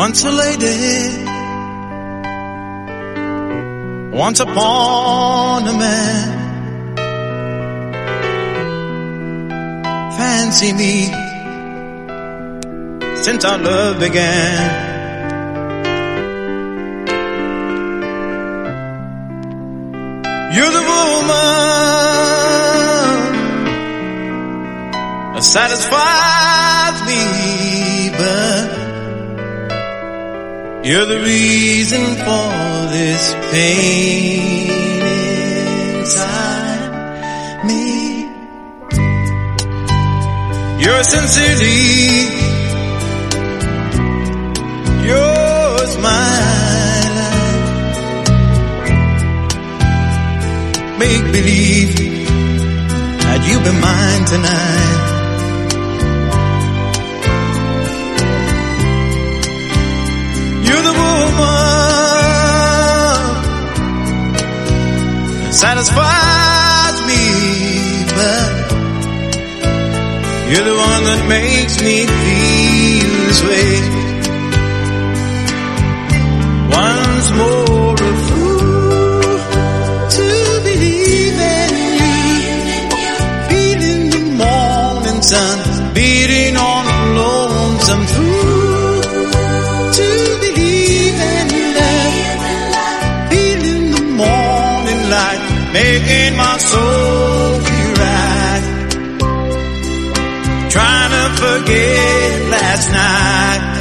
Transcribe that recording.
Once a lady, once upon a man. Fancy me since our love began. You're the woman that satisfies me, but you're the reason for this pain inside me. You're sincerely, yours my life. Make believe that you'll be mine tonight. You're the woman that satisfies me, but you're the one that makes me feel this way. Once more a fool to believe in you. Feeling the morning sun beating on a lonesome fool to believe in love. Feeling the morning light making my soul feel right. Trying to forget last night.